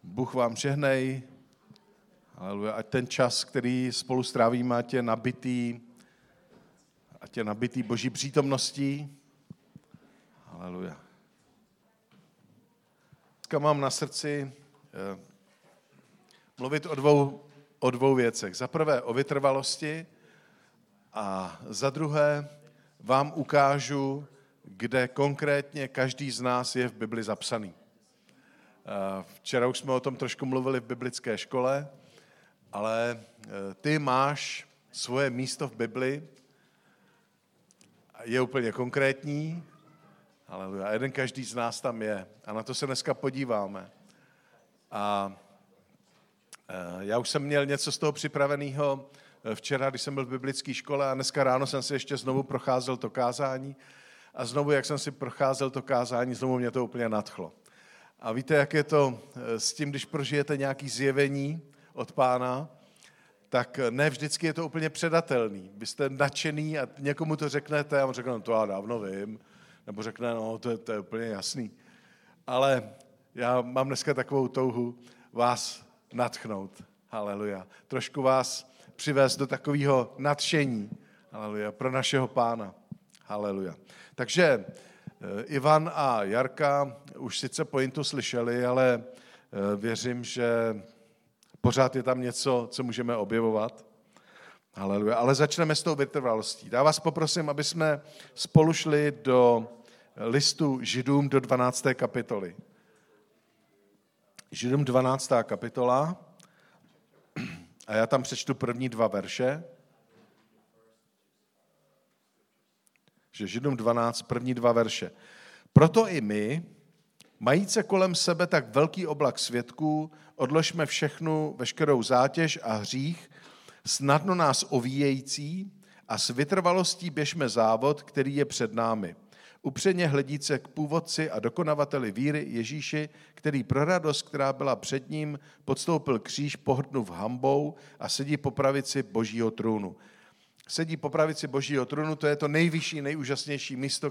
Bůh vám žehnej. Haleluja. Ať ten čas, který spolu strávíme, ať je nabitý Boží přítomností. Haleluja. Dneska mám na srdci mluvit o dvou věcech. Za prvé o vytrvalosti a za druhé vám ukážu, kde konkrétně každý z nás je v Bibli zapsaný. Včera už jsme o tom trošku mluvili v biblické škole, ale ty máš svoje místo v Bibli, je úplně konkrétní, haleluja, jeden každý z nás tam je. A na to se dneska podíváme. A já už jsem měl něco z toho připraveného včera, když jsem byl v biblické škole, a dneska ráno jsem si ještě znovu procházel to kázání. A znovu, jak jsem si procházel to kázání, znovu mě to úplně nadchlo. A víte, jak je to s tím, když prožijete nějaké zjevení od Pána, tak ne vždycky je to úplně předatelný. Vy jste nadšený a někomu to řeknete a on řekne, no to já dávno vím, nebo řekne, no to je úplně jasný. Ale já mám dneska takovou touhu vás nadchnout, haleluja. Trošku vás přivést do takového nadšení, haleluja, pro našeho Pána, haleluja. Takže Ivan a Jarka už sice pointu slyšeli, ale věřím, že pořád je tam něco, co můžeme objevovat. Haleluja. Ale začneme s tou vytrvalostí. Já vás poprosím, aby jsme spolu šli do listu Židům do 12. kapitoly. Židům 12. kapitola a já tam přečtu první 2 verše. Že Židům 12, první 2 verše. Proto i my, majíce kolem sebe tak velký oblak svědků, odložme veškerou zátěž a hřích, snadno nás ovíjející a s vytrvalostí běžme závod, který je před námi. Upřeně hledíce k původci a dokonavateli víry Ježíši, který pro radost, která byla před ním, podstoupil kříž, pohrdnuv hanbou a sedí po pravici Božího trůnu. Sedí po pravici Božího trůnu, to je to nejvyšší, nejúžasnější místo,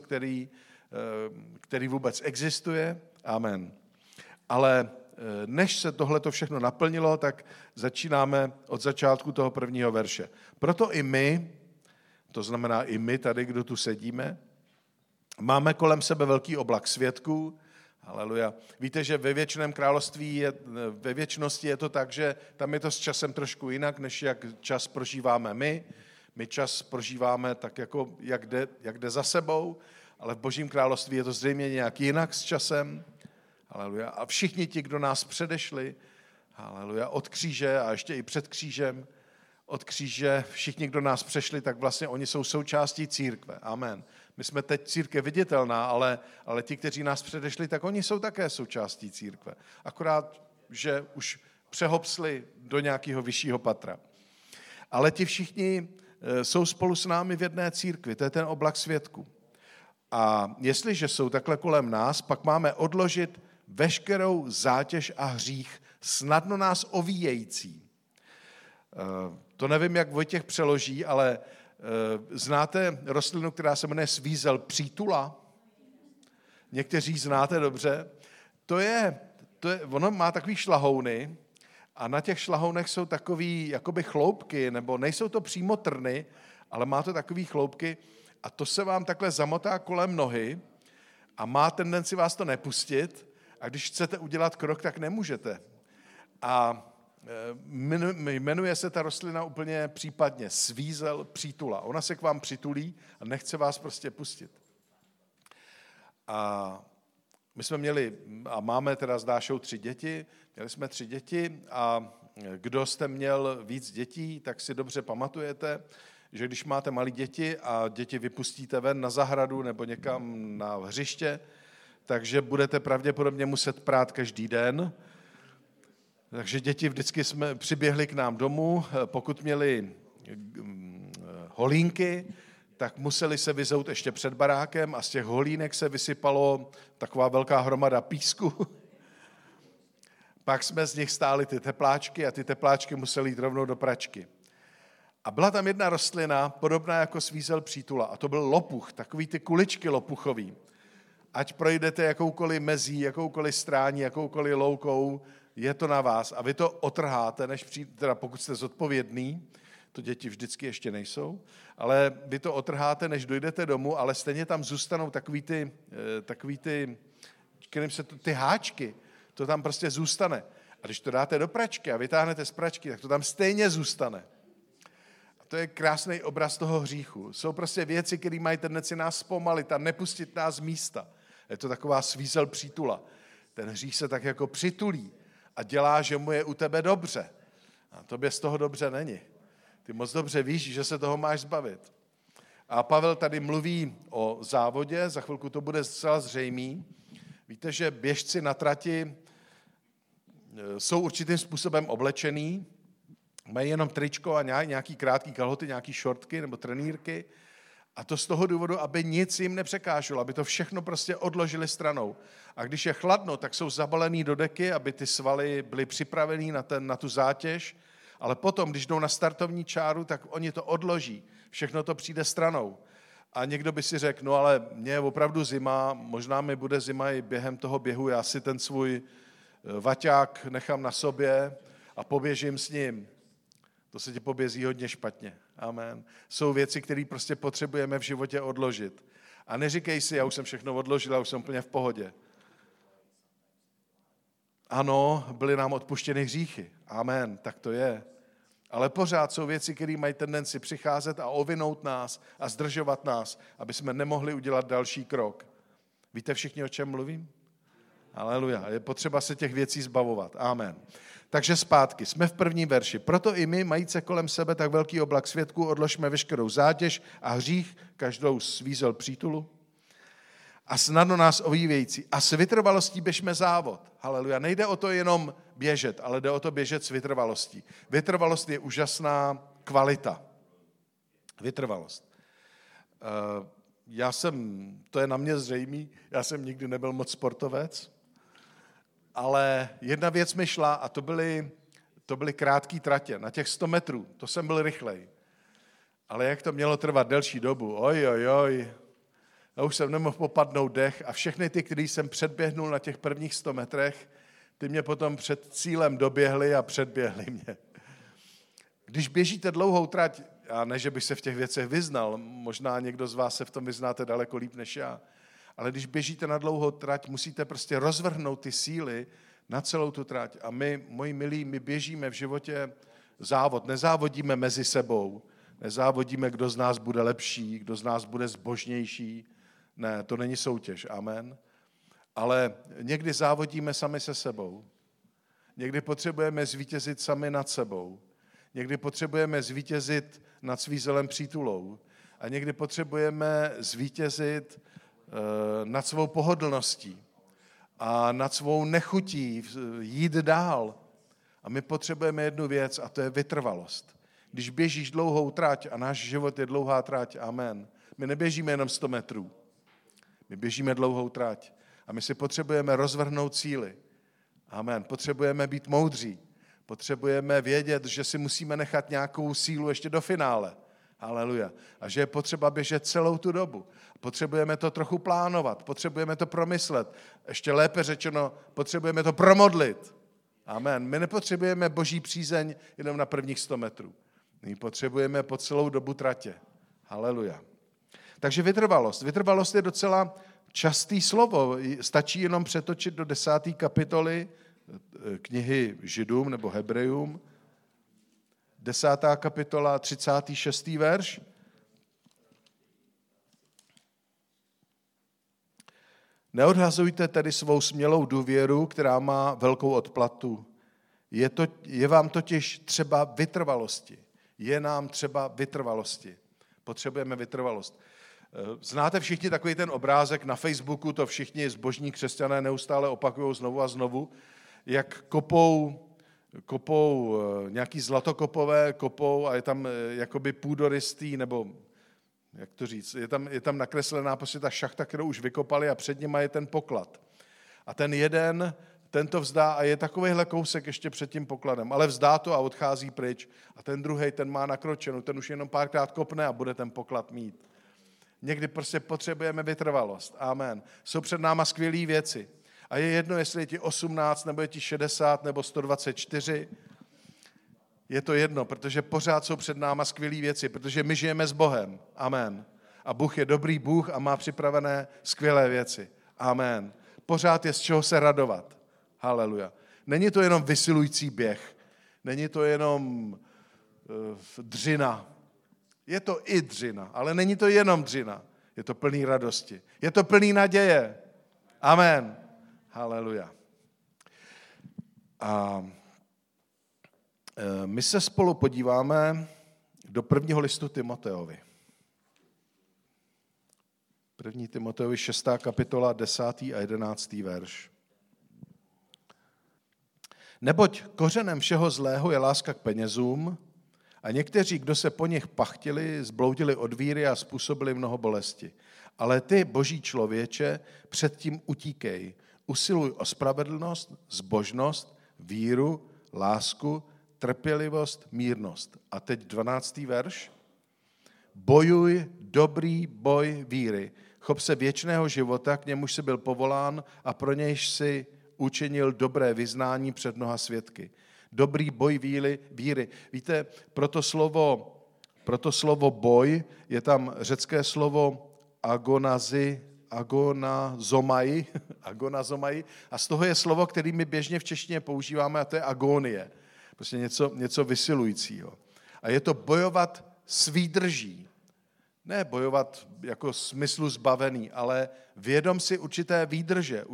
který vůbec existuje. Amen. Ale než se tohleto všechno naplnilo, tak začínáme od začátku toho prvního verše. Proto i my, to znamená i my tady, kdo tu sedíme, máme kolem sebe velký oblak svědků. Haleluja. Víte, že ve věčném království ve věčnosti je to tak, že tam je to s časem trošku jinak, než jak čas prožíváme my. My čas prožíváme tak, jako jak jde za sebou, ale v Božím království je to zřejmě nějak jinak s časem. Haleluja. A všichni ti, kdo nás předešli, haleluja, od kříže a ještě i před křížem, od kříže, všichni, kdo nás přešli, tak vlastně oni jsou součástí církve. Amen. My jsme teď církev viditelná, ale ti, kteří nás předešli, tak oni jsou také součástí církve. Akorát, že už přehopsli do nějakého vyššího patra. Ale ti všichni jsou spolu s námi v jedné církvi, to je ten oblak svědků. A jestliže jsou takhle kolem nás, pak máme odložit veškerou zátěž a hřích, snadno nás ovíjející. To nevím, jak Vojtěch přeloží, ale znáte rostlinu, která se jmenuje svízel přítula? Někteří znáte dobře. Ono má takový šlahouny, a na těch šlahounech jsou takový jakoby chloupky, nebo nejsou to přímo trny, ale má to takový chloupky a to se vám takhle zamotá kolem nohy a má tendenci vás to nepustit a když chcete udělat krok, tak nemůžete. A jmenuje se ta rostlina úplně případně svízel přítula. Ona se k vám přitulí a nechce vás prostě pustit. A my jsme měli, a máme teda s Dášou 3 děti, měli jsme 3 děti a kdo jste měl víc dětí, tak si dobře pamatujete, že když máte malé děti a děti vypustíte ven na zahradu nebo někam na hřiště, takže budete pravděpodobně muset prát každý den. Takže děti vždycky jsme přiběhli k nám domů, pokud měli holínky, tak museli se vyzout ještě před barákem a z těch holínek se vysypalo taková velká hromada písku. Pak jsme z nich stáli ty tepláčky a ty tepláčky museli jít rovnou do pračky. A byla tam jedna rostlina, podobná jako svízel přítula, a to byl lopuch, takový ty kuličky lopuchový. Ať projdete jakoukoliv mezí, jakoukoliv strání, jakoukoliv loukou, je to na vás a vy to otrháte, teda pokud jste zodpovědný, to děti vždycky ještě nejsou, ale vy to otrháte, než dojdete domů, ale stejně tam zůstanou takový ty kterým se ty háčky, to tam prostě zůstane. A když to dáte do pračky a vytáhnete z pračky, tak to tam stejně zůstane. A to je krásný obraz toho hříchu. Jsou prostě věci, které mají tendenci nás zpomalit a nepustit nás z místa. Je to taková svízel přítula. Ten hřích se tak jako přitulí a dělá, že mu je u tebe dobře. A tobě z toho dobře není. Ty moc dobře víš, že se toho máš zbavit. A Pavel tady mluví o závodě, za chvilku to bude zcela zřejmý. Víte, že běžci na trati jsou určitým způsobem oblečený, mají jenom tričko a nějaký krátký kalhoty, nějaký šortky nebo trenýrky a to z toho důvodu, aby nic jim nepřekáželo, aby to všechno prostě odložili stranou. A když je chladno, tak jsou zabalený do deky, aby ty svaly byly připravený na tu zátěž, ale potom, když jdou na startovní čáru, tak oni to odloží, všechno to přijde stranou. A někdo by si řekl, no ale mě je opravdu zima, možná mi bude zima i během toho běhu, já si ten svůj vaťák nechám na sobě a poběžím s ním. To se ti pobězí hodně špatně. Amen. Jsou věci, které prostě potřebujeme v životě odložit. A neříkej si, já už jsem všechno odložil, já už jsem úplně v pohodě. Ano, byly nám odpuštěny hříchy. Amen, tak to je. Ale pořád jsou věci, které mají tendenci přicházet a ovinout nás a zdržovat nás, aby jsme nemohli udělat další krok. Víte všichni, o čem mluvím? Aleluja. Je potřeba se těch věcí zbavovat. Amen. Takže zpátky. Jsme v prvním verši. Proto i my, majíce kolem sebe tak velký oblak svědků, odložme veškerou zátěž a hřích, každou svízel přítulu a snadno nás ovívějící. A s vytrvalostí běžme závod. Haleluja. Nejde o to jenom běžet, ale jde o to běžet s vytrvalostí. Vytrvalost je úžasná kvalita. Vytrvalost. To je na mě zřejmý, já jsem nikdy nebyl moc sportovec, ale jedna věc mi šla a to byly krátké tratě. Na těch 100 metrů, to jsem byl rychlej. Ale jak to mělo trvat delší dobu, já už jsem nemohl popadnout dech a všechny ty, který jsem předběhnul na těch prvních 100 metrech, ty mě potom před cílem doběhli a předběhli mě. Když běžíte dlouhou trať, a ne, že bych se v těch věcech vyznal, možná někdo z vás se v tom vyznáte daleko líp než já, ale když běžíte na dlouhou trať, musíte prostě rozvrhnout ty síly na celou tu trať. A my, moji milí, my běžíme v životě závod, nezávodíme mezi sebou, nezávodíme, kdo z nás bude lepší, kdo z nás bude zbožnější. Ne, to není soutěž, amen. Ale někdy závodíme sami se sebou. Někdy potřebujeme zvítězit sami nad sebou. Někdy potřebujeme zvítězit nad svízelem přítulou. A někdy potřebujeme zvítězit nad svou pohodlností a nad svou nechutí jít dál. A my potřebujeme jednu věc a to je vytrvalost. Když běžíš dlouhou trať a náš život je dlouhá trať, amen. My neběžíme jenom 100 metrů. My běžíme dlouhou trať a my si potřebujeme rozvrhnout síly. Amen. Potřebujeme být moudří. Potřebujeme vědět, že si musíme nechat nějakou sílu ještě do finále. Haleluja. A že je potřeba běžet celou tu dobu. Potřebujeme to trochu plánovat, potřebujeme to promyslet. Ještě lépe řečeno, potřebujeme to promodlit. Amen. My nepotřebujeme boží přízeň jenom na prvních 100 metrů. My potřebujeme po celou dobu tratě. Haleluja. Takže vytrvalost. Vytrvalost je docela častý slovo. Stačí jenom přetočit do 10. kapitoly knihy Židům nebo Hebrejům. 10. kapitola, 36. verš. Neodhazujte tedy svou smělou důvěru, která má velkou odplatu. Je vám totiž třeba vytrvalosti. Je nám třeba vytrvalosti. Potřebujeme vytrvalost. Znáte všichni takový ten obrázek na Facebooku, to všichni zbožní křesťané neustále opakují znovu a znovu, jak kopou nějaký zlatokopové, a je tam jakoby půdorystý, nebo jak to říct, je tam nakreslená prostě ta šachta, kterou už vykopali a před nima je ten poklad. A ten jeden, ten to vzdá a je takovejhle kousek ještě před tím pokladem, ale vzdá to a odchází pryč. A ten druhej, ten má nakročenou, ten už jenom párkrát kopne a bude ten poklad mít. Někdy prostě potřebujeme vytrvalost. Amen. Jsou před náma skvělé věci. A je jedno, jestli je ti 18, nebo je ti 60, nebo 124. Je to jedno, protože pořád jsou před náma skvělé věci, protože my žijeme s Bohem. Amen. A Bůh je dobrý Bůh a má připravené skvělé věci. Amen. Pořád je z čeho se radovat. Haleluja. Není to jenom vysilující běh. Není to jenom dřina. Je to i dřina, ale není to jenom dřina. Je to plný radosti. Je to plný naděje. Amen. Haleluja. A my se spolu podíváme do prvního listu Timoteovi. 1. Timoteovi 6. kapitola, 10. a 11. verš. Neboť kořenem všeho zlého je láska k penězům a někteří, kdo se po nich pachtili, zbloudili od víry a způsobili mnoho bolesti. Ale ty, boží člověče, předtím utíkej. Usiluj o spravedlnost, zbožnost, víru, lásku, trpělivost, mírnost. A teď 12. verš. Bojuj dobrý boj víry. Chop se věčného života, k němuž jsi byl povolán a pro nějž si učinil dobré vyznání před mnoha svědky. Dobrý boj víry. Víte, pro to slovo boj je tam řecké slovo agonazomai a z toho je slovo, který my běžně v češtině používáme a to je agonie. Prostě něco vysilujícího. A je to bojovat s výdrží. Ne bojovat jako smyslu zbavený, ale vědom si určité výdrže,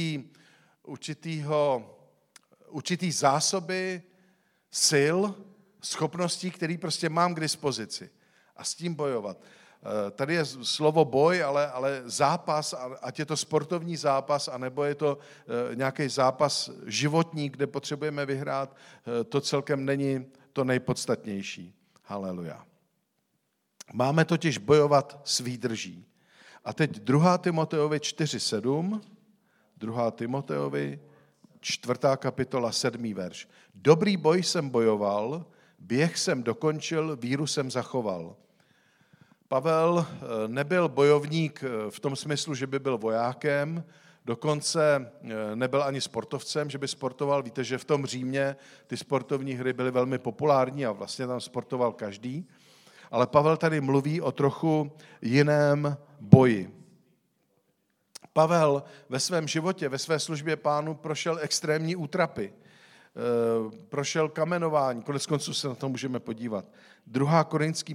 určitý zásoby sil, schopností, který prostě mám k dispozici. A s tím bojovat. Tady je slovo boj, ale zápas, ať je to sportovní zápas, anebo je to nějaký zápas životní, kde potřebujeme vyhrát, to celkem není to nejpodstatnější. Haleluja. Máme totiž bojovat s výdrží. A teď 2. Timoteovi 4:7, 2. Timoteovi 4. kapitola 7. verš. Dobrý boj jsem bojoval, běh jsem dokončil, víru jsem zachoval. Pavel nebyl bojovník v tom smyslu, že by byl vojákem, dokonce nebyl ani sportovcem, že by sportoval. Víte, že v tom Římě ty sportovní hry byly velmi populární a vlastně tam sportoval každý. Ale Pavel tady mluví o trochu jiném boji. Pavel ve svém životě, ve své službě Pánu prošel extrémní útrapy. Prošel kamenování, koneckonců se na to můžeme podívat. 2. Korinským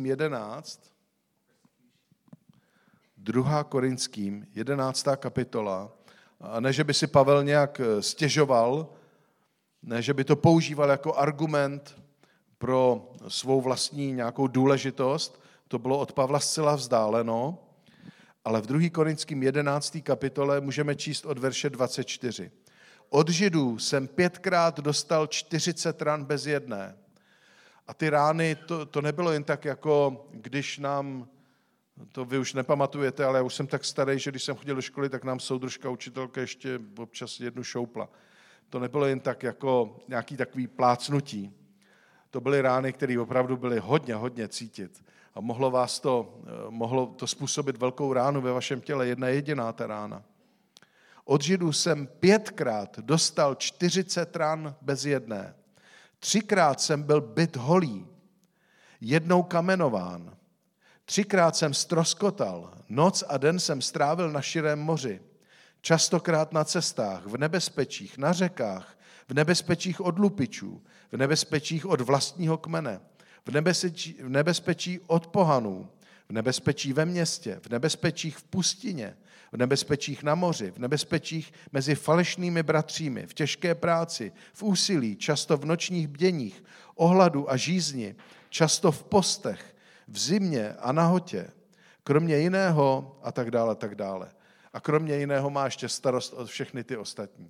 11. kapitola. A ne, že by si Pavel nějak stěžoval, ne, že by to používal jako argument pro svou vlastní nějakou důležitost, to bylo od Pavla zcela vzdáleno, ale v 2. Korinským 11. kapitole můžeme číst od verše 24. Od Židů jsem 5krát dostal 40 ran bez jedné. A ty rány, to nebylo jen tak, jako když nám, to vy už nepamatujete, ale já už jsem tak starý, že když jsem chodil do školy, tak nám soudružka, učitelka ještě občas jednu šoupla. To nebylo jen tak jako nějaký takový plácnutí. To byly rány, které opravdu byly hodně cítit. A mohlo to způsobit velkou ránu ve vašem těle, jedna jediná ta rána. Od Židů jsem 5krát dostal 40 ran bez jedné. 3krát jsem byl bit holý, 1 kamenován. 3krát jsem ztroskotal, noc a den jsem strávil na širém moři. Častokrát na cestách, v nebezpečích, na řekách, v nebezpečích od lupičů, v nebezpečích od vlastního kmene, v nebezpečí od pohanů, v nebezpečí ve městě, v nebezpečích v pustině, v nebezpečích na moři, v nebezpečích mezi falešnými bratřími, v těžké práci, v úsilí, často v nočních bděních, ohladu a žízni, často v postech, v zimě a nahotě, kromě jiného a tak dále, tak dále. A kromě jiného má ještě starost od všechny ty ostatní.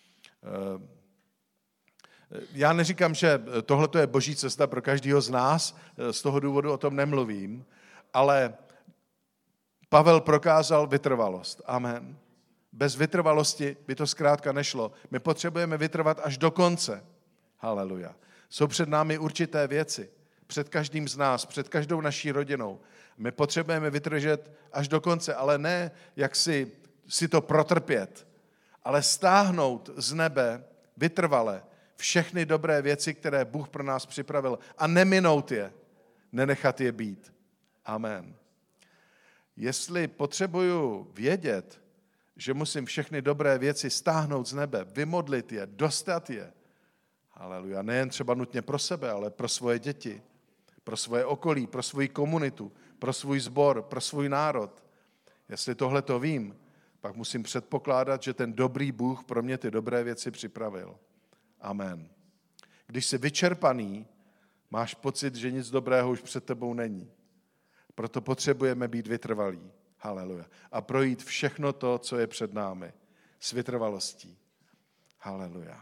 Já neříkám, že tohle je boží cesta pro každého z nás, z toho důvodu o tom nemluvím, ale Pavel prokázal vytrvalost. Amen. Bez vytrvalosti by to zkrátka nešlo. My potřebujeme vytrvat až do konce. Haleluja. Jsou před námi určité věci. Před každým z nás, před každou naší rodinou. My potřebujeme vydržet až do konce, ale ne jak si to protrpět, ale stáhnout z nebe vytrvale všechny dobré věci, které Bůh pro nás připravil a neminout je, nenechat je být. Amen. Jestli potřebuju vědět, že musím všechny dobré věci stáhnout z nebe, vymodlit je, dostat je, haleluja, nejen třeba nutně pro sebe, ale pro svoje děti, pro svoje okolí, pro svoji komunitu, pro svůj sbor, pro svůj národ. Jestli tohle to vím, pak musím předpokládat, že ten dobrý Bůh pro mě ty dobré věci připravil. Amen. Když jsi vyčerpaný, máš pocit, že nic dobrého už před tebou není. Proto potřebujeme být vytrvalí. Haleluja. A projít všechno to, co je před námi. S vytrvalostí. Haleluja.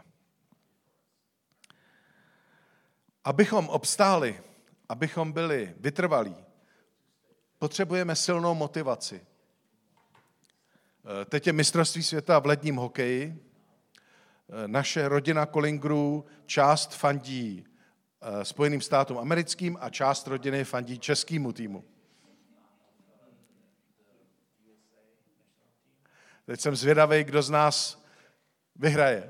Abychom obstáli, abychom byli vytrvalí, potřebujeme silnou motivaci. Teď je mistrovství světa v ledním hokeji. Naše rodina Collingrů část fandí Spojeným státům americkým a část rodiny fandí českému týmu. Teď jsem zvědavý, kdo z nás vyhraje.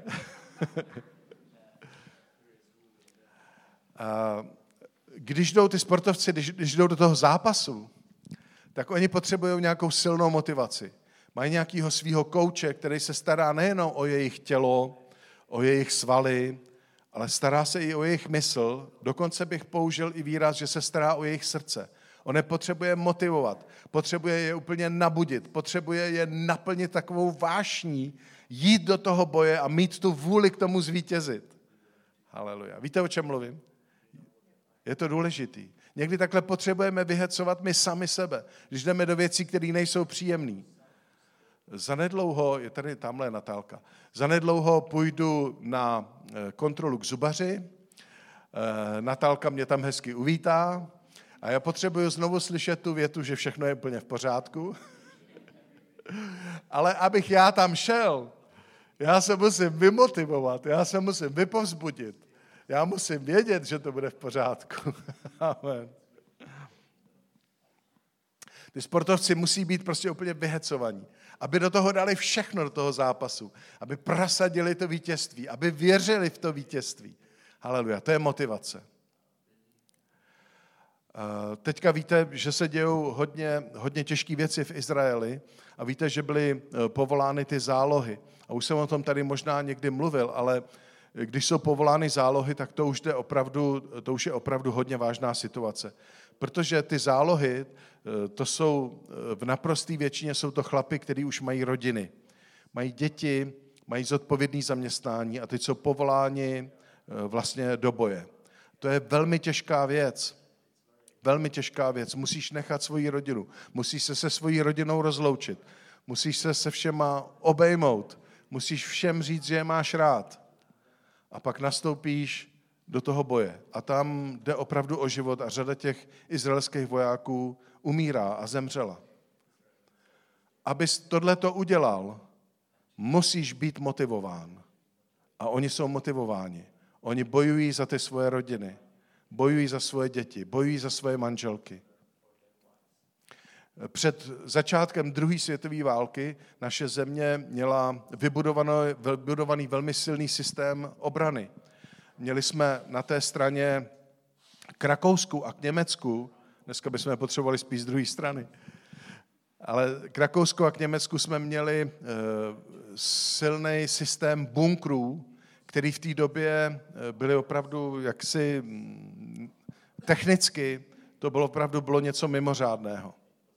Když jdou ty sportovci, když jdou do toho zápasu, tak oni potřebují nějakou silnou motivaci. Mají nějakého svého kouče, který se stará nejenom o jejich tělo, o jejich svaly, ale stará se i o jejich mysl. Dokonce bych použil i výraz, že se stará o jejich srdce. On je potřebuje motivovat, potřebuje je úplně nabudit, potřebuje je naplnit takovou vášní, jít do toho boje a mít tu vůli k tomu zvítězit. Haleluja. Víte, o čem mluvím? Je to důležitý. Někdy takhle potřebujeme vyhecovat my sami sebe, když jdeme do věcí, které nejsou příjemné. Zanedlouho, je tady tamhle Natálka, zanedlouho půjdu na kontrolu k zubaři, Natálka mě tam hezky uvítá a já potřebuju znovu slyšet tu větu, že všechno je úplně v pořádku. Ale abych já tam šel, já se musím vymotivovat, já se musím vypovzbudit, já musím vědět, že to bude v pořádku. Amen. Ty sportovci musí být prostě úplně vyhecovaní, aby do toho dali všechno do toho zápasu, aby prosadili to vítězství, aby věřili v to vítězství. Haleluja, to je motivace. Teďka víte, že se dějou hodně těžké věci v Izraeli a víte, že byly povolány ty zálohy. A už jsem o tom tady možná někdy mluvil, ale když jsou povolány zálohy, tak to už je opravdu hodně vážná situace. Protože ty zálohy, to jsou v naprosté většině jsou to chlapi, kteří už mají rodiny. Mají děti, mají zodpovědné zaměstnání a teď jsou povoláni vlastně do boje. To je velmi těžká věc. Velmi těžká věc. Musíš nechat svoji rodinu. Musíš se svojí rodinou rozloučit. Musíš se všema obejmout. Musíš všem říct, že je máš rád. A pak nastoupíš do toho boje. A tam jde opravdu o život a řada těch izraelských vojáků umírá a zemřela. Abys tohleto udělal, musíš být motivován. A oni jsou motivováni. Oni bojují za ty svoje rodiny. Bojují za svoje děti. Bojují za svoje manželky. Před začátkem druhé světové války naše země měla vybudovaný velmi silný systém obrany. Měli jsme na té straně k Rakousku a k Německu, dneska bychom potřebovali spíš z druhé strany, ale k Rakousku a k Německu jsme měli silný systém bunkrů, který v té době byly opravdu jaksi technicky, to bylo něco mimořádného.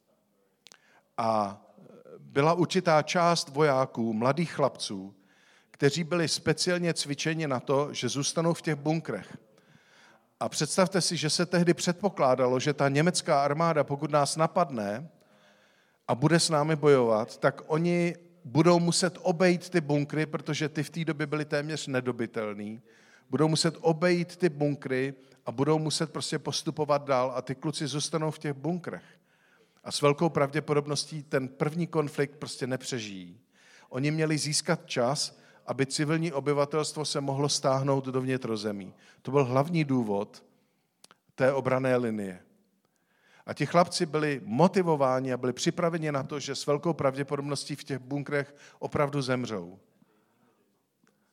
A byla určitá část vojáků, mladých chlapců, kteří byli speciálně cvičeni na to, že zůstanou v těch bunkrech. A představte si, že se tehdy předpokládalo, že ta německá armáda, pokud nás napadne a bude s námi bojovat, tak oni budou muset obejít ty bunkry, protože ty v té době byly téměř nedobytelný. Budou muset obejít ty bunkry a budou muset prostě postupovat dál a ty kluci zůstanou v těch bunkrech. A s velkou pravděpodobností ten první konflikt prostě nepřežijí. Oni měli získat čas, aby civilní obyvatelstvo se mohlo stáhnout do vnitrozemí. To byl hlavní důvod té obranné linie. A ti chlapci byli motivováni a byli připraveni na to, že s velkou pravděpodobností v těch bunkrech opravdu zemřou.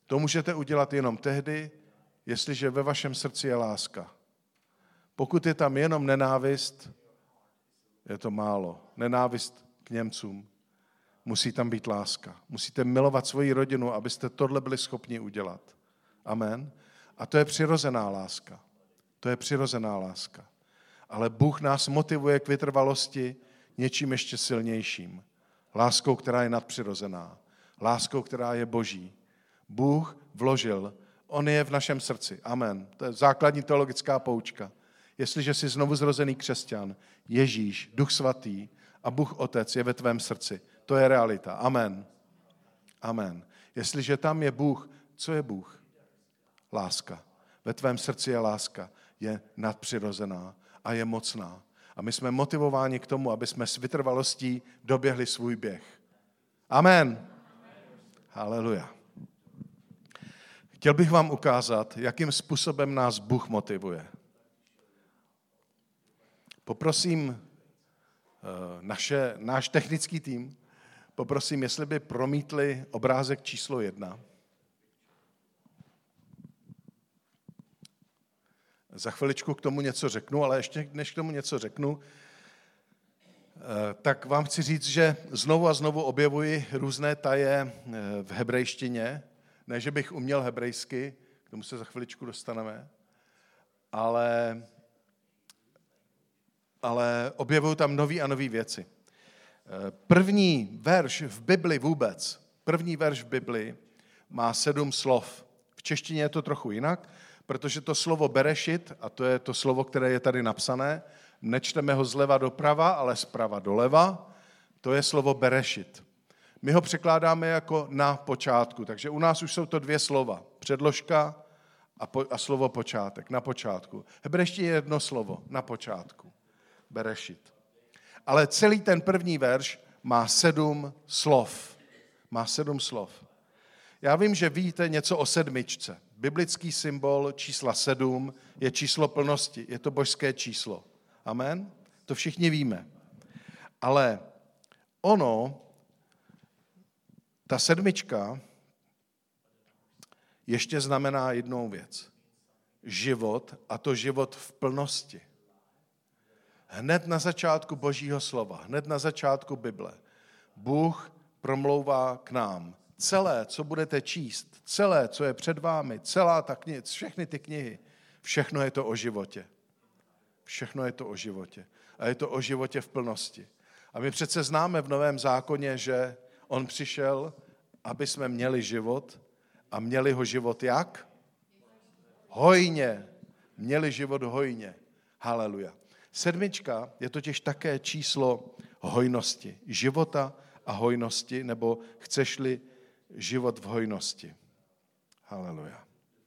To můžete udělat jenom tehdy, jestliže ve vašem srdci je láska. Pokud je tam jenom nenávist, je to málo. Nenávist k Němcům. Musí tam být láska. Musíte milovat svoji rodinu, abyste tohle byli schopni udělat. Amen. A to je přirozená láska. To je přirozená láska. Ale Bůh nás motivuje k vytrvalosti něčím ještě silnějším. Láskou, která je nadpřirozená. Láskou, která je boží. Bůh vložil, on je v našem srdci. Amen. To je základní teologická poučka. Jestliže jsi znovu zrozený křesťan, Ježíš, Duch Svatý a Bůh Otec je ve tvém srdci. To je realita. Amen. Amen. Jestliže tam je Bůh, co je Bůh? Láska. Ve tvém srdci je láska. Je nadpřirozená a je mocná. A my jsme motivováni k tomu, aby jsme s vytrvalostí doběhli svůj běh. Amen. Haleluja. Chtěl bych vám ukázat, jakým způsobem nás Bůh motivuje. Poprosím náš technický tým, poprosím, jestli by promítli obrázek číslo 1. Za chviličku k tomu něco řeknu, ale ještě než k tomu něco řeknu, tak vám chci říct, že znovu a znovu objevuji různé taje v hebrejštině. Ne, že bych uměl hebrejsky, k tomu se za chviličku dostaneme, ale objevuju tam nový a nový věci. První verš v Bibli má 7 slov. V češtině je to trochu jinak, protože to slovo berešit, a to je to slovo, které je tady napsané, nečteme ho zleva doprava, ale zprava doleva, to je slovo berešit. My ho překládáme jako na počátku, takže u nás už jsou to 2 slova. Předložka a slovo počátek, na počátku. Hebrejštině je 1 slovo, na počátku. Berešit. Ale celý ten první verš má 7 slov. Má 7 slov. Já vím, že víte něco o 7. Biblický symbol čísla 7 je číslo plnosti, je to božské číslo. Amen? To všichni víme. Ale ta 7 ještě znamená jednou věc. Život, a to život v plnosti. Hned na začátku Božího slova, hned na začátku Bible, Bůh promlouvá k nám. Celé, co budete číst, celé, co je před vámi, všechny ty knihy, všechno je to o životě. Všechno je to o životě. A je to o životě v plnosti. A my přece známe v Novém zákoně, že on přišel, aby jsme měli život a měli ho život jak? Hojně. Měli život hojně. Haleluja. 7 je totiž také číslo hojnosti. Života a hojnosti, nebo chceš-li život v hojnosti. Haleluja.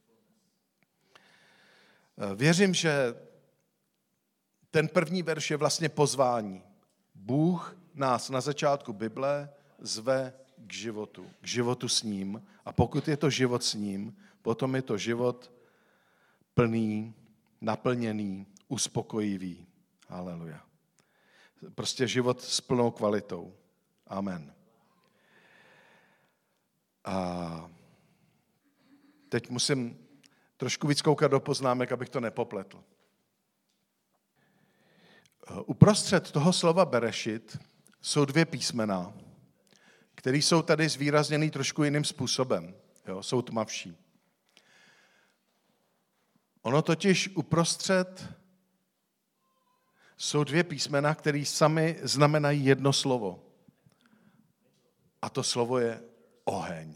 Věřím, že ten první verš je vlastně pozvání. Bůh nás na začátku Bible zve k životu s ním. A pokud je to život s ním, potom je to život plný, naplněný, uspokojivý. Haleluja. Prostě život s plnou kvalitou. Amen. A teď musím trošku víc koukat do poznámek, abych to nepopletl. Uprostřed toho slova berešit jsou 2 písmena, které jsou tady zvýrazněny trošku jiným způsobem. Jo, jsou tmavší. Ono totiž uprostřed jsou 2 písmena, které sami znamenají jedno slovo. A to slovo je oheň.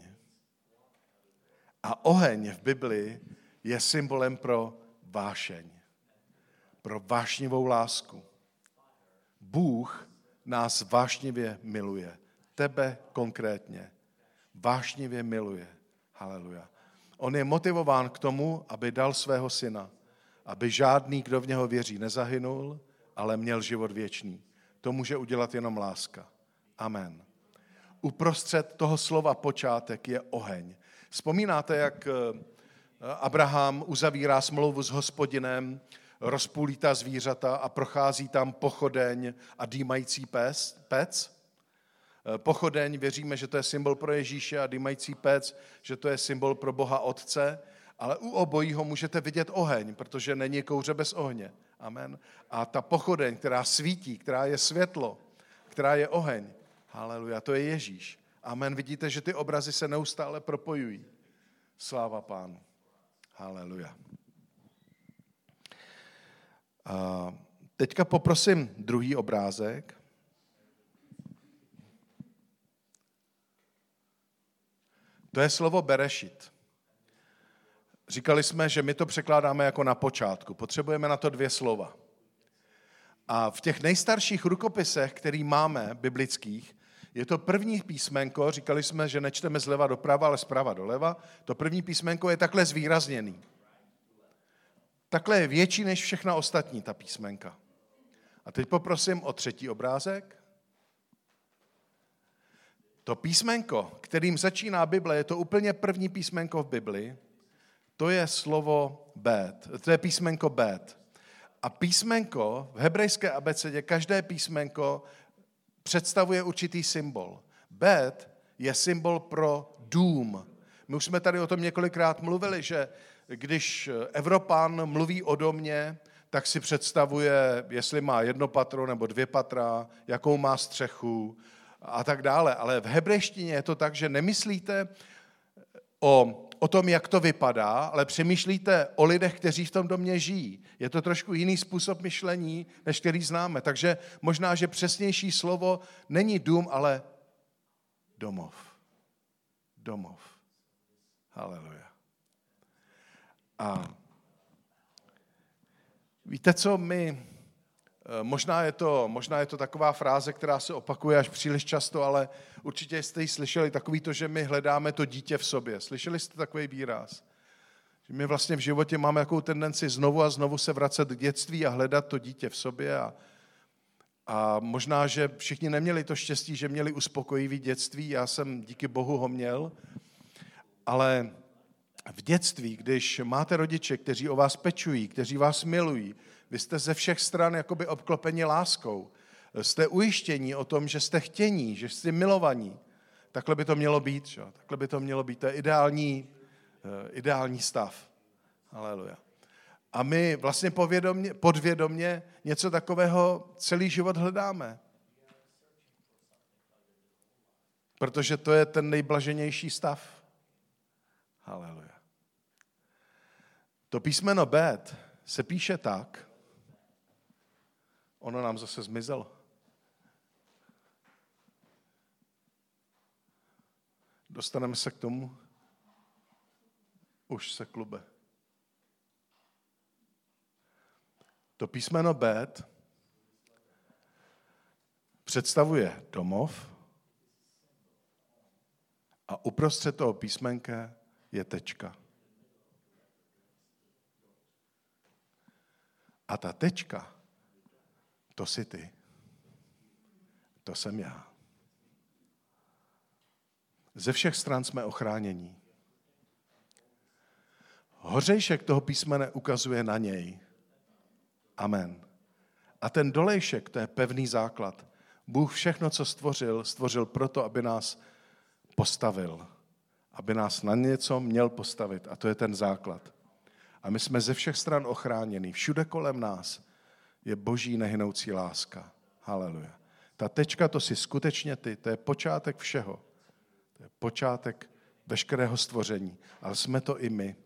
A oheň v Biblii je symbolem pro vášeň. Pro vášnivou lásku. Bůh nás vášnivě miluje. Tebe konkrétně. Vášnivě miluje. Haleluja. On je motivován k tomu, aby dal svého syna. Aby žádný, kdo v něho věří, nezahynul, ale měl život věčný. To může udělat jenom láska. Amen. Uprostřed toho slova počátek je oheň. Vzpomínáte, jak Abraham uzavírá smlouvu s Hospodinem, rozpůlí ta zvířata a prochází tam pochodeň a dýmající pec? Pochodeň, věříme, že to je symbol pro Ježíše a dýmající pec, že to je symbol pro Boha Otce, ale u obojího můžete vidět oheň, protože není kouře bez ohně. Amen. A ta pochodeň, která svítí, která je světlo, která je oheň, haleluja, to je Ježíš. Amen. Vidíte, že ty obrazy se neustále propojují. Sláva Pánu. Haleluja. A teďka poprosím druhý obrázek. To je slovo Berešit. Říkali jsme, že my to překládáme jako na počátku. Potřebujeme na to 2 slova. A v těch nejstarších rukopisech, který máme, biblických, je to první písmenko, říkali jsme, že nečteme zleva doprava, ale zprava doleva. To první písmenko je takhle zvýrazněný. Takhle je větší než všechna ostatní ta písmenka. A teď poprosím o 3. obrázek. To písmenko, kterým začíná Bible, je to úplně první písmenko v Bibli, to je slovo bet, to je písmenko bet. A písmenko v hebrejské abecedě, každé písmenko představuje určitý symbol. Bet je symbol pro dům. My už jsme tady o tom několikrát mluvili, že když Evropan mluví o domě, tak si představuje, jestli má 1 patro nebo 2 patra, jakou má střechu a tak dále. Ale v hebrejštině je to tak, že nemyslíte o tom, jak to vypadá, ale přemýšlíte o lidech, kteří v tom domě žijí. Je to trošku jiný způsob myšlení, než který známe. Takže možná, že přesnější slovo není dům, ale domov. Domov. Haleluja. A víte co, možná je to taková fráze, která se opakuje až příliš často, ale určitě jste ji slyšeli, takový to, že my hledáme to dítě v sobě. Slyšeli jste takový výraz? Že my vlastně v životě máme jakou tendenci znovu a znovu se vracet k dětství a hledat to dítě v sobě a možná, že všichni neměli to štěstí, že měli uspokojivý dětství, já jsem díky Bohu ho měl, ale v dětství, když máte rodiče, kteří o vás pečují, kteří vás milují, vy jste ze všech stran jakoby obklopeni láskou, jste ujištění o tom, že jste chtění, že jste milovaní, takhle by to mělo být, že? Takhle by to mělo být, to je ideální stav. Haleluja. A my vlastně podvědomě něco takového celý život hledáme. Protože to je ten nejblaženější stav. Haleluja. To písmeno bet se píše tak, ono nám zase zmizelo. Dostaneme se k tomu? Už se klube. To písmeno bet představuje domov a uprostřed toho písmenka je tečka. A ta tečka, to jsi ty. To jsem já. Ze všech stran jsme ochránění. Hořejšek toho písmene ukazuje na něj. Amen. A ten dolejšek, to je pevný základ. Bůh všechno, co stvořil proto, aby nás postavil. Aby nás na něco měl postavit. A to je ten základ. A my jsme ze všech stran ochráněni. Všude kolem nás je boží nehynoucí láska. Haleluja. Ta tečka, to si skutečně ty. To je počátek všeho. To je počátek veškerého stvoření. Ale jsme to i my.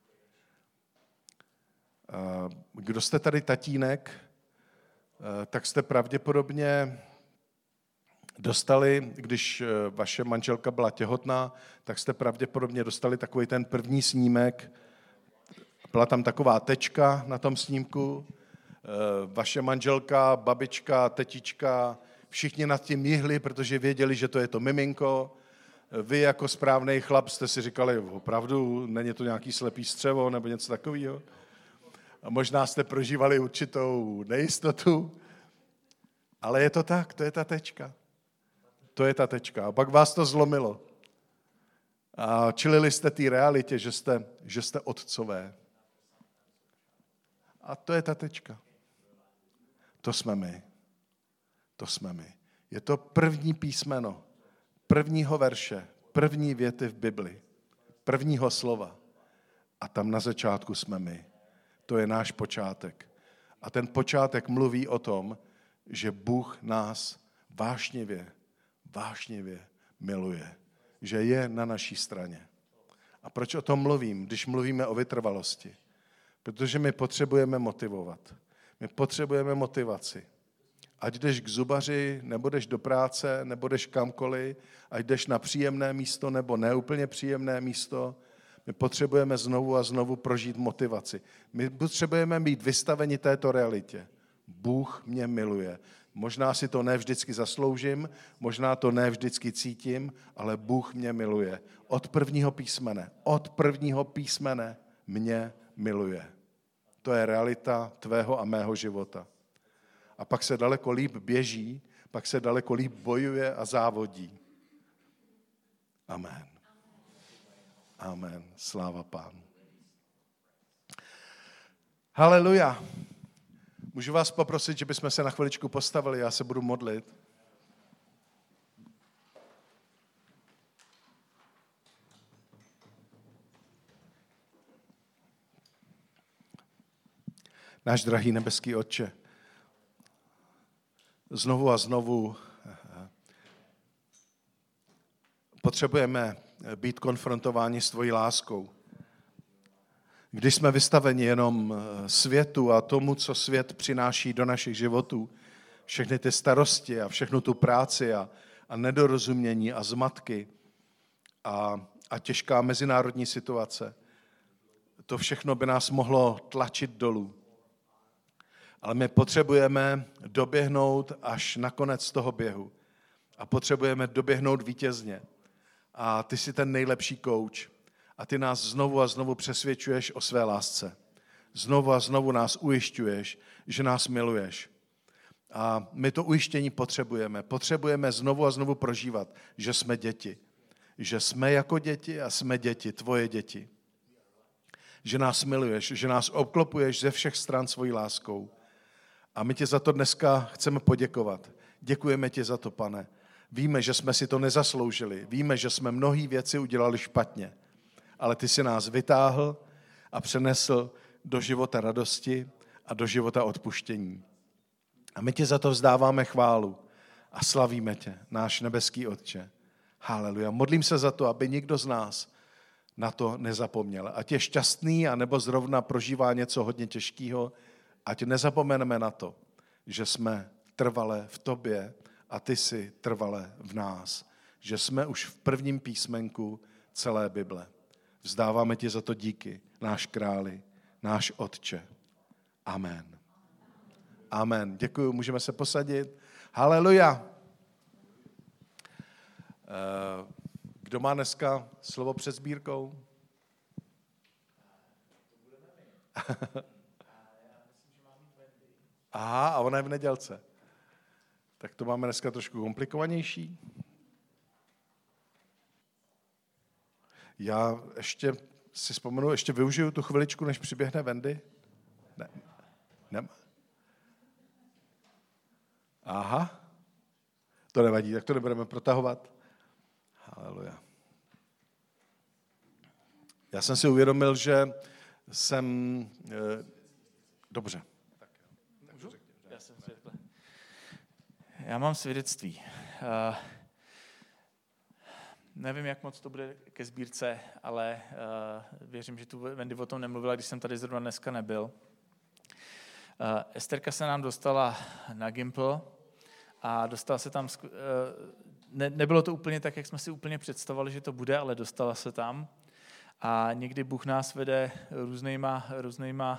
Kdo jste tady tatínek, tak jste pravděpodobně dostali, když vaše manželka byla těhotná, tak jste pravděpodobně dostali takový ten první snímek. Byla tam taková tečka na tom snímku. Vaše manželka, babička, tetička, všichni nad tím jihli, protože věděli, že to je to miminko. Vy jako správný chlap jste si říkali, opravdu, není to nějaký slepý střevo nebo něco takového. A možná jste prožívali určitou nejistotu, ale je to tak, to je ta tečka. To je ta tečka. A pak vás to zlomilo. A čelili jste té realitě, že jste otcové. A to je ta tečka. To jsme my. To jsme my. Je to první písmeno. prvního verše, první věty v Bibli, prvního slova. A tam na začátku jsme my. To je náš počátek. A ten počátek mluví o tom, že Bůh nás vášnivě miluje. Že je na naší straně. A proč o tom mluvím, když mluvíme o vytrvalosti? Protože my potřebujeme motivovat. My potřebujeme motivaci. Ať jdeš k zubaři, nebo jdeš do práce, nebo jdeš kamkoliv, ať jdeš na příjemné místo, nebo neúplně příjemné místo, my potřebujeme znovu a znovu prožít motivaci. My potřebujeme být vystaveni této realitě. Bůh mě miluje. Možná si to ne vždycky zasloužím, možná to ne vždycky cítím, ale Bůh mě miluje. Od prvního písmene mě miluje. To je realita tvého a mého života. A pak se daleko líp běží, pak se daleko líp bojuje a závodí. Amen. Amen. Sláva Pánu. Haleluja. Můžu vás poprosit, že bychom se na chviličku postavili, já se budu modlit. Náš drahý nebeský Otče, znovu a znovu potřebujeme být konfrontováni s tvojí láskou. Když jsme vystaveni jenom světu a tomu, co svět přináší do našich životů, všechny ty starosti a všechnu tu práci a nedorozumění a zmatky a těžká mezinárodní situace, to všechno by nás mohlo tlačit dolů. Ale my potřebujeme doběhnout až na konec toho běhu. A potřebujeme doběhnout vítězně. A ty jsi ten nejlepší kouč. A ty nás znovu a znovu přesvědčuješ o své lásce. Znovu a znovu nás ujišťuješ, že nás miluješ. A my to ujištění potřebujeme. Potřebujeme znovu a znovu prožívat, že jsme děti. Že jsme jako děti a jsme děti, tvoje děti. Že nás miluješ, že nás obklopuješ ze všech stran svojí láskou. A my ti za to dneska chceme poděkovat. Děkujeme ti za to, Pane. Víme, že jsme si to nezasloužili. Víme, že jsme mnohé věci udělali špatně. Ale ty jsi nás vytáhl a přenesl do života radosti a do života odpuštění. A my ti za to vzdáváme chválu a slavíme tě, náš nebeský Otče. Haleluja. Modlím se za to, aby nikdo z nás na to nezapomněl. Ať je šťastný, anebo zrovna prožívá něco hodně těžkého, ať nezapomeneme na to, že jsme trvale v tobě a ty jsi trvale v nás. Že jsme už v prvním písmenku celé Bible. Vzdáváme ti za to díky, náš králi, náš Otče. Amen. Amen. Děkuju, můžeme se posadit. Haleluja. Kdo má dneska slovo před sbírkou? Aha, a ona je v nedělce. Tak to máme dneska trošku komplikovanější. Já ještě si vzpomenu, ještě využiju tu chviličku, než přiběhne Wendy. Ne. Aha. To nevadí, tak to nebudeme protahovat. Haleluja. Já jsem si uvědomil, že jsem... Dobře. Já mám svědectví. Nevím, jak moc to bude ke sbírce, ale věřím, že tu Wendy o tom nemluvila, když jsem tady zrovna dneska nebyl. Esterka se nám dostala na Gimple a dostala se tam, nebylo to úplně tak, jak jsme si úplně představovali, že to bude, ale dostala se tam. A někdy Bůh nás vede různýma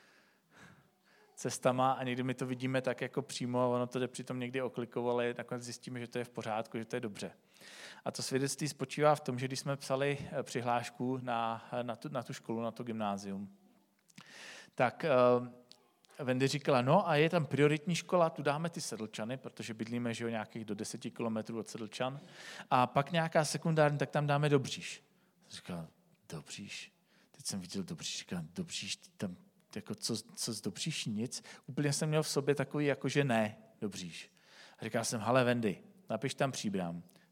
cestama a někdy my to vidíme tak jako přímo a ono to jde přitom někdy oklikou, ale nakonec zjistíme, že to je v pořádku, že to je dobře. A to svědectví spočívá v tom, že když jsme psali přihlášku na tu školu, na to gymnázium, tak Wendy říkala, no a je tam prioritní škola, tu dáme ty Sedlčany, protože bydlíme že nějakých do 10 kilometrů od Sedlčan, a pak nějaká sekundární, tak tam dáme Dobříš. Říkala, Dobříš? Teď jsem viděl Dobříš, říkám, Dobříš, tam jako co z Dobříš nic. Úplně jsem měl v sobě takový, jako že ne, Dobříš. A říkal jsem, hele Wendy, napiš tam Příbram.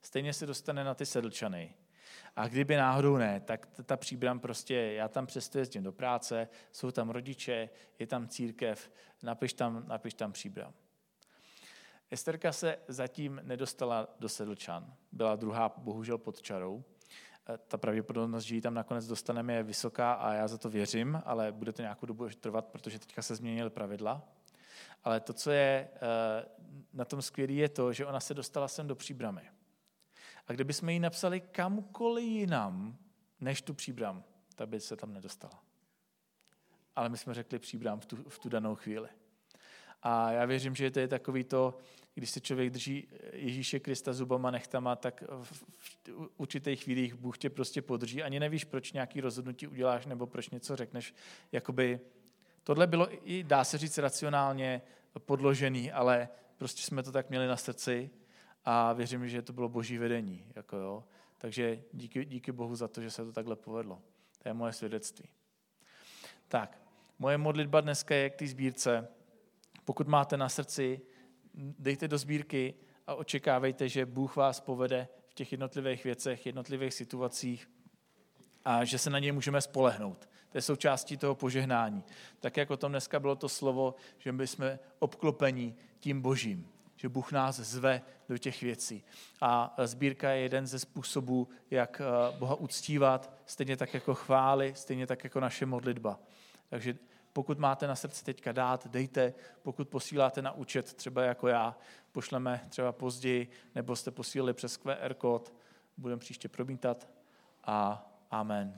stejně se dostane na ty Sedlčany. A kdyby náhodou ne, tak ta Příbram prostě, já tam přesto jezdím do práce, jsou tam rodiče, je tam církev, napiš tam Příbram. Esterka se zatím nedostala do Sedlčan. Byla druhá, bohužel, pod čarou. Ta pravděpodobnost, že ji tam nakonec dostaneme, je vysoká a já za to věřím, ale bude to nějakou dobu trvat, protože teďka se změnily pravidla. Ale to, co je na tom skvělé, je to, že ona se dostala sem do Příbramy. A kdybychom ji napsali kamkoliv jinam, než tu Příbram, tak by se tam nedostala. Ale my jsme řekli Příbram v tu danou chvíli. A já věřím, že to je takový to, když se člověk drží Ježíše Krista zubama nechtama, tak v určitých chvílích Bůh tě prostě podrží. Ani nevíš, proč nějaký rozhodnutí uděláš nebo proč něco řekneš. Jakoby tohle bylo i, dá se říct, racionálně podložený, ale prostě jsme to tak měli na srdci a věřím, že to bylo boží vedení. Jako jo. Takže díky Bohu za to, že se to takhle povedlo. To je moje svědectví. Tak, moje modlitba dneska je k té sbírce. Pokud máte na srdci, dejte do sbírky a očekávejte, že Bůh vás povede v těch jednotlivých věcech, jednotlivých situacích a že se na něj můžeme spolehnout. To je součástí toho požehnání. Tak jak o tom dneska bylo to slovo, že my jsme obklopeni tím Božím, že Bůh nás zve do těch věcí. A sbírka je jeden ze způsobů, jak Boha uctívat, stejně tak jako chvály, stejně tak jako naše modlitba. Takže pokud máte na srdci teďka dát, dejte. Pokud posíláte na účet, třeba jako já, pošleme třeba později, nebo jste posílali přes QR kód, budeme příště promítat. A amen.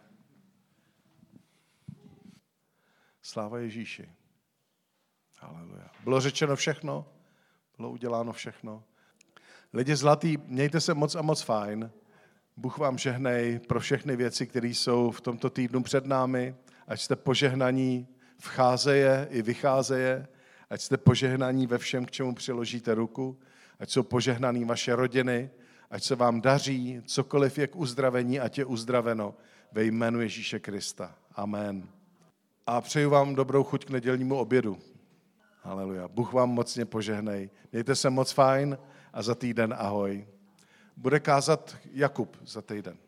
Sláva Ježíši. Haleluja. Bylo řečeno všechno, bylo uděláno všechno. Lidi zlatý, mějte se moc a moc fajn. Bůh vám žehnej pro všechny věci, které jsou v tomto týdnu před námi. Ať jste požehnaní vcházeje i vycházeje, ať jste požehnaní ve všem, k čemu přiložíte ruku, ať jsou požehnaný vaše rodiny, ať se vám daří, cokoliv je k uzdravení, ať je uzdraveno ve jménu Ježíše Krista. Amen. A přeju vám dobrou chuť k nedělnímu obědu. Haleluja. Bůh vám mocně požehnej. Mějte se moc fajn a za týden ahoj. Bude kázat Jakub za týden.